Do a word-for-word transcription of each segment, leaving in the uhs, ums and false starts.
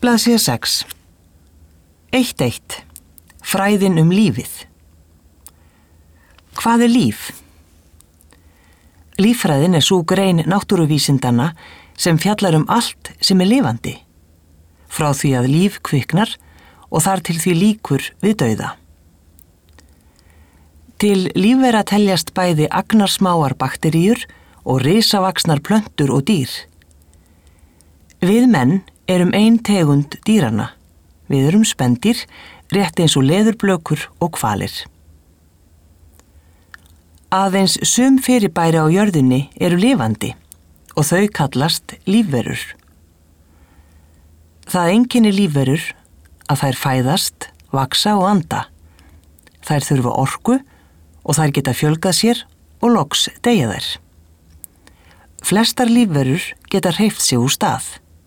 Blaðsíða sex. eitt eitt. Fræðin um lífið. Hvað er líf? Líffræðin er sú grein náttúruvísindanna sem fjallar um allt sem er lifandi, frá því að líf kviknar og þar til því líkur við dauða. Til lífvera teljast bæði agnarsmáar bakteríur og risavaxnar plöntur og dýr. Við menn erum ein tegund dýranna. Við erum spendýr, rétt eins og leðurblökur og hvalir. Aðeins sum fyrirbæri á jörðinni eru lifandi og þau kallast lífverur. Það einkennir lífverur að þær fæðast, vaxa og anda. Þær þurfa orku og þær geta fjölgað sér og loks deyja þær. Flestar lífverur geta hreyft sig úr stað.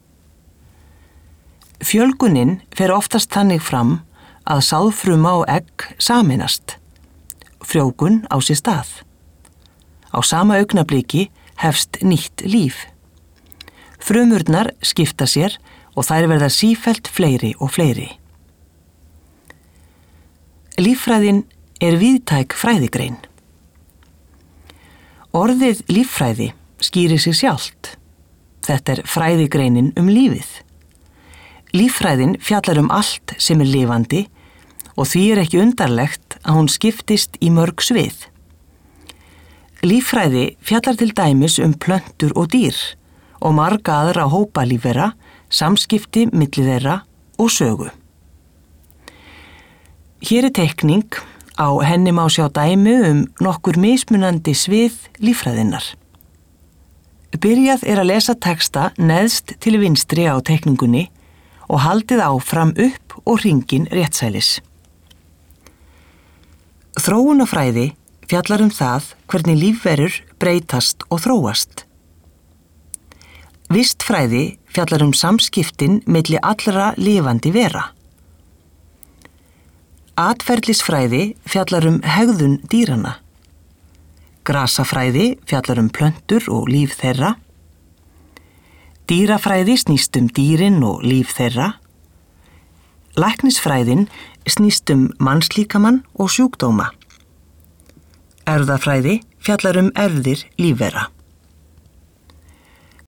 Fjölgunin fer oftast þannig fram að sáðfruma og egg sameinast. Frjóvgun á sér stað. Á sama augnabliki hefst nýtt líf. Frumurnar skipta sér og þær verða sífellt fleiri og fleiri. Líffræðin er víðtæk fræðigrein. Orðið líffræði skýrir sig sjálft. Þetta er fræðigreinin um lífið. Líffræðin fjallar um allt sem er lifandi og því er ekki undarlegt að hún skiptist í mörg svið. Líffræði fjallar til dæmis um plöntur og dýr og marga aðra hópa lífvera, samskipti milli þeirra og sögu. Hér er teikning, á henni má sjá dæmi um nokkur mismunandi svið líffræðinnar. Byrjað er að lesa texta neðst til vinstri á teikningunni og haldið áfram upp og hringinn réttsælis. Þróunarfræði fjallar um það hvernig lífverur breytast og þróast. Vistfræði fjallar um samskiptin milli allra lifandi vera. Atferlisfræði fjallar um hegðun dýranna. Grasafræði fjallar um plöntur og líf þeirra. Dýrafræði snýst um dýrin og líf þeirra. Læknisfræðin snýst um mannslíkamann og sjúkdóma. Erfðafræði fjallar um erfðir lífvera.